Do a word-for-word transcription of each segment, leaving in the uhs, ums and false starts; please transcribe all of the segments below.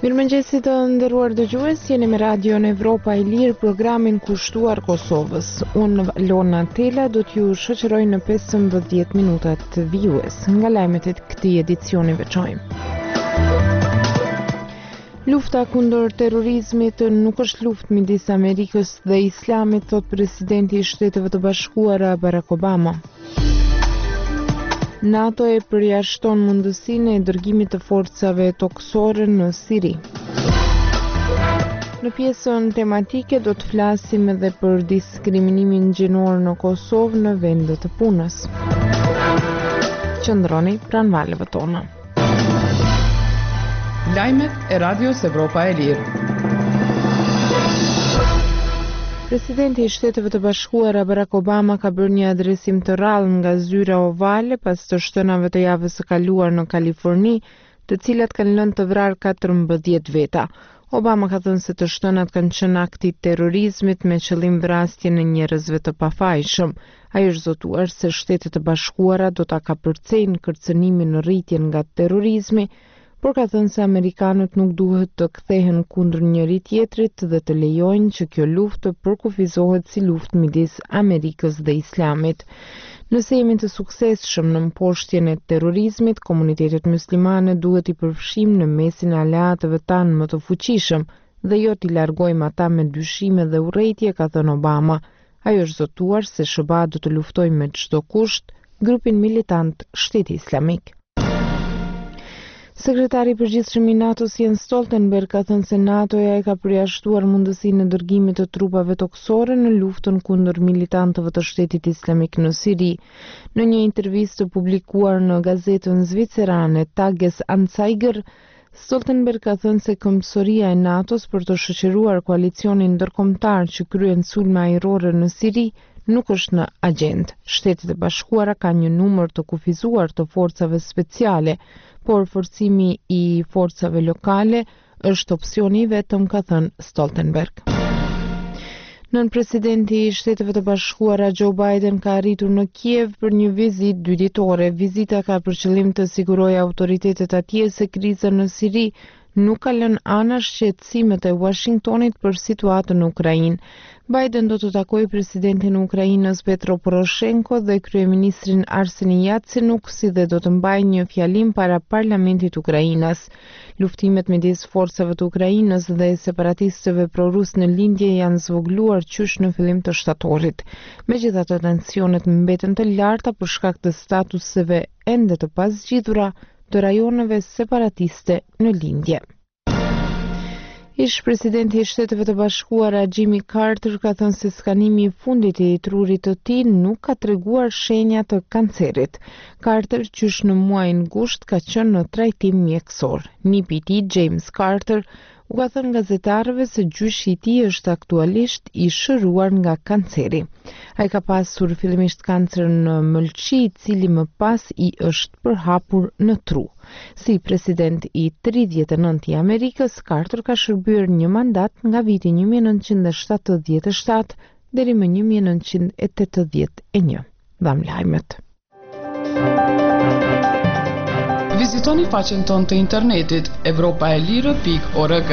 Mirëmëngjesi të nderuar dëgjues, jeni me Radion Evropa e Lirë, programin kushtuar Kosovës. Unë Lona Tela do t'ju shoqëroj në pesëmbëdhjetë minutat të vijues nga lajmet e këtij edicioni veçojmë. Lufta kundër terrorizmit nuk është luftë midis Amerikës dhe Islamit, thot presidenti i Shteteve të Bashkuara Barack Obama. NATO e përjashton mundësinë e dërgimit të forcave toksore në Siri. Në pjesën tematike do të flasim edhe për diskriminimin gjinor në Kosovë në vendet të punës. Qëndroni pranë valëve tona. Lajmet e Radios Evropa e Lirë. Presidenti i Shteteve të Bashkuara Barack Obama ka bërë një adresim të rrallë nga zyra ovale pas të shtënave të javës së kaluar në Kaliforni, të cilat kanë lënë të vrarë katërmbëdhjetë veta. Obama ka thënë se të shtënat kanë qenë akti i terrorizmit me qëllim vrasjen e njerëzve të pafajshëm. Ai është zotuar se Shtetet e Bashkuara do ta kapërcejnë kërcënimin në rritjen nga terrorizmi, por ka thënë se amerikanët nuk duhet të kthehen kundër njëri tjetrit dhe të lejojnë që kjo luftë të përkufizohet si luftë midis Amerikës dhe Islamit. Nëse jemi të suksesshëm në mposhtjen e terrorizmit, komunitetet muslimane duhet i përfshijmë në mesin e aleatëve tanë më të fuqishëm dhe jo t'i largojmë ata me dyshime dhe urrëtie, ka thënë Obama. Ai është zotuar se S B A do të luftojë me çdo kusht grupin militant Shteti Islamik. Sekretari i përgjithshëm i NATO-s Jens Stoltenberg ka thënë se NATO-ja e ka përjashtuar mundësinë e dërgimit të trupave toksore në luftën kundër militantëve të Shtetit Islamik në Siri. Në një intervistë publikuar në gazetën zvicerane Tages Anzeiger, Stoltenberg ka thënë se këmbësoria e NATO-s për të shoqëruar koalicionin ndërkombëtar që kryen sulme ajrore në Siri nuk është në agjendë. Shtetet e Bashkuara kanë një numër të kufizuar të forcave speciale, por forcimi i forcave lokale është opsioni i vetëm, ka thënë Stoltenberg. Nën presidenti i Shteteve të Bashkuara Joe Biden ka arritur në Kiev për një vizitë dy ditore. Vizita ka për qëllim të sigurojë autoritetet atje se kriza në Siri nuk ka lënë anash shqetësimet e Washingtonit për situatën në Ukrainë. Biden do të takojë presidentin e Ukrainës Petro Poroshenko dhe kryeministrin Arseni Yatsenuk, si dhe do të mbajë një fjalim para parlamentit ukrainas. Luftimet midis forcave të Ukrainës dhe separatistëve prorus në lindje janë zvogëluar qysh në fillim të shtatorit. Megjithatë, tensionet mbeten të larta për shkak të statuseve ende të pazgjidhura të rajoneve separatiste në lindje. Ish presidenti i Shteteve të Bashkuara Jimmy Carter ka thënë se skanimi i fundit i trurit të tij nuk ka treguar shenja të kancerit. Carter, qysh në muajin gusht, ka qenë në trajtim mjekësor. Nipi i tij, James Carter, u ka thënë gazetarëve se gjyshi i tij është aktualisht i shëruar nga kanceri. Ai ka pasur fillimisht kancer në mëlçi, i cili më pas i është përhapur në tru. Si president i tridhjetë e nëntë i Amerikës, Carter ka shërbyer një mandat nga viti një mijë e nëntëqind e shtatëdhjetë e shtatë deri më një mijë e nëntëqind e tetëdhjetë e një. Dham lajmet. Vizitoni faqen tonë të internetit evropaelire pikë org.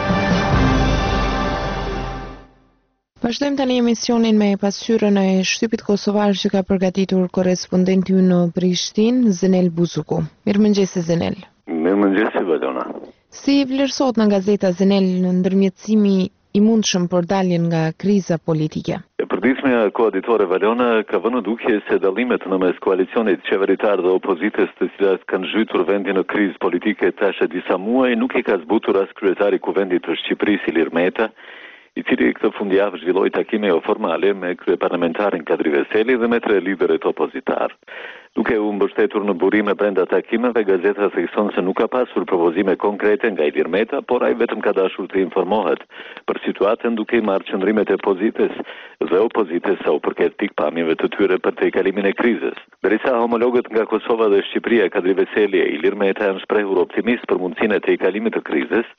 Vazhdojmë tani emisionin me pasqyrën e shtypit kosovar që ka përgatitur korrespondenti ynë në Prishtinë, Zenel Buzuku. Mirëmëngjesi Zenel. Mirëmëngjesi Valona. Si vlerësohet në gazeta Zenel në ndërmjetësimi i mundshëm për daljen nga kriza politike? Përditshmja koalitore Valona ka vënë duke se dallimet në mes koalicionit qeveritar dhe opozitës, të cilat kanë zhytur vendin në krizë politike tash e disa muaj, nuk e ka zbutur as kryetari i Kuvendit të Shqipërisë Ilir Meta, i cili këtë fundjavë zhvilloi takime jo formale me kryeparlamentarin Kadri Veseli dhe me tre liderët opozitar. Duke u mbështetur në burime brenda takimeve, gazeta thekson se nuk ka pasur propozime konkrete nga Ilir Meta, por ai vetëm ka dashur të informohet për situatën duke i marrë qëndrimet e pozitës dhe opozitës sa u përket pikpamjeve të tyre për tejkalimin e krizës. Derisa homologët nga Kosova dhe Shqipëria, Kadri Veseli e Ilir Meta, janë shprehur optimist për mundësinë e tejkalimit të krizës,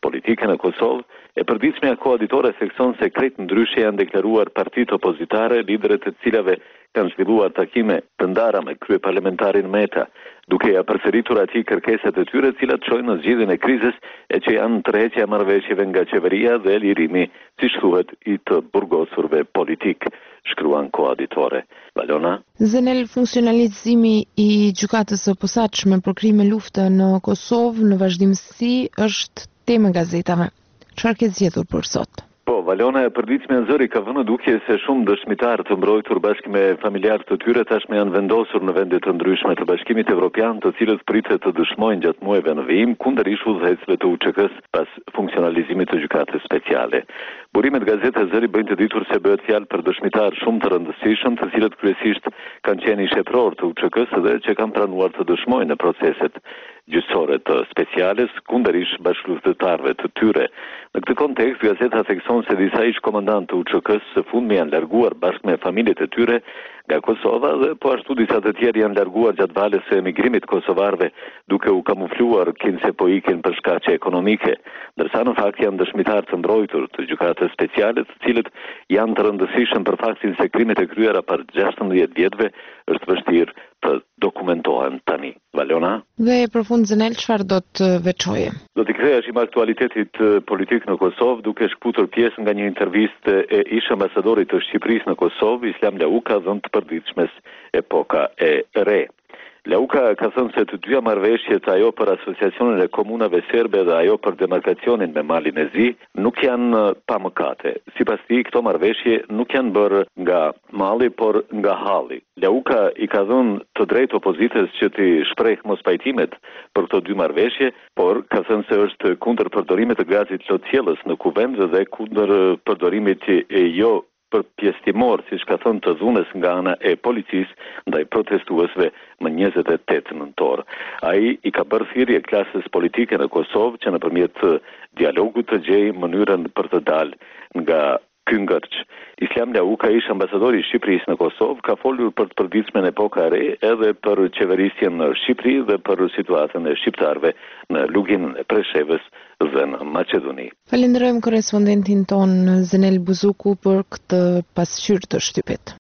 politike në Kosovë, e përditshmja koaditore thekson se krejt ndryshe janë deklaruar partitë opozitare, liderët e cilave kanë zhvilluar takime të ndara me kryeparlamentarin Meta, duke ja përsëritur atij kërkesat e tyre të cilat çojnë në zgjidhjen e krizës e që janë tërheqja e marrëveshjeve nga qeveria dhe lirimi, siç thuhet, i të burgosurve politik, shkruan koaditore. Valona. Zenel, funksionalizimi i gjykatës së posaçme për krime lufte në Kosovë në vazhdimsi është temë e gazetave. Çfarë ke zgjedhur për sot? Po, Valona e përditshme në zëri ka vënë dukje se shumë dëshmitar të mbrojtur bashkë me familjarë të tyre tashmë janë vendosur në vende të ndryshme të Bashkimit Evropian, të cilët pritet të dëshmojnë gjatë muajve në vijim kundër udhëheqësve të U Ç K-s pas funksionalizimit të gjykatës speciale. Burimet gazetës zëri bëjnë të ditur se bëhet fjalë për dëshmitar shumë të rëndësishëm, të cilët kryesisht kanë qenë shetror të U Ç K-s dhe që kanë pranuar të dëshmojnë në proceset gjyqësore të speciales kundër ish bashkëluftëtarëve të tyre. Në këtë kontekst, gazeta thekson se disa ish komandantë të U Ç K-s së fundmi janë larguar bashkë me familjet e tyre nga Kosova dhe po ashtu disa të tjerë janë larguar gjatë valës së emigrimit kosovarëve duke u kamufluar kinse po ikin për shkaqe ekonomike, ndërsa në fakt janë dëshmitar të mbrojtur të gjykatës speciale, të cilët janë të rëndësishëm për faktin se krimet e kryera për gjashtëdhjetë vjetëve është vështirë të dokumentohen tani. Valona? Dhe për fund Zenel, çfarë do të veçoje? Do t'i ktheheshim aktualitetit politik në Kosovë duke shkputur pjesë nga një intervistë e ish ambasadorit të Shqipërisë në Kosovë, Islam Lauka, dhënë të përditshmes Epoka e Re. Lauka ka thënë se të dyja marrëveshjet, ajo për asociacionin e komunave serbe dhe ajo për demarkacionin me Malin e Zi, nuk janë pa mëkate. Sipas tij, këto marrëveshje nuk janë bërë nga malli, por nga halli. Lauka i ka dhënë të drejtë opozitës që t'i shpreh mospajtimet për këto dy marrëveshje, por ka thënë se është kundër përdorimit të gazit lotjellës në kuvend dhe kundër përdorimit e jo për pjesëtimor, siç ka thënë të dhunës nga ana e policisë ndaj protestuesve më njëzet e tetë nëntor. Ai i ka bërë thirrje klasës politike në Kosovë që nëpërmjet dialogut të gjejë mënyrën për të dalë nga ky ngërç. Islam Lauka, ish ambasadori i Shqipërisë në Kosovë, ka folur për të përditshmen Epoka e Re edhe për qeverisjen në Shqipëri dhe për situatën e shqiptarëve në luginën e Preshevës dhe në Maqedoni. Falenderojmë korrespondentin ton Zenel Buzuku për këtë pasqyrë të shtypit.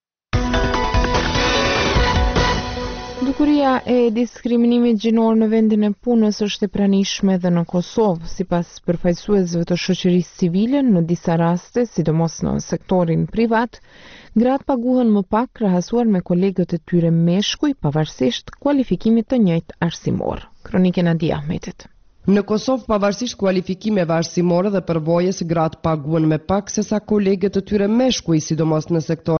Dukuria e diskriminimit gjinor në vendin e punës është e pranishme edhe në Kosovë, sipas përfaqësuesve të shoqërisë civile. Në disa raste, sidomos në sektorin privat, gratë paguhen më pak krahasuar me kolegët e tyre meshkuj, pavarësisht kualifikimit të njëjtë arsimor. Kronike Nadia Ahmetit. Në Kosovë, pavarësisht kualifikimeve arsimore dhe përvojës, gratë paguhen me pak se sa kolegët e tyre meshkuj, sidomos në sektor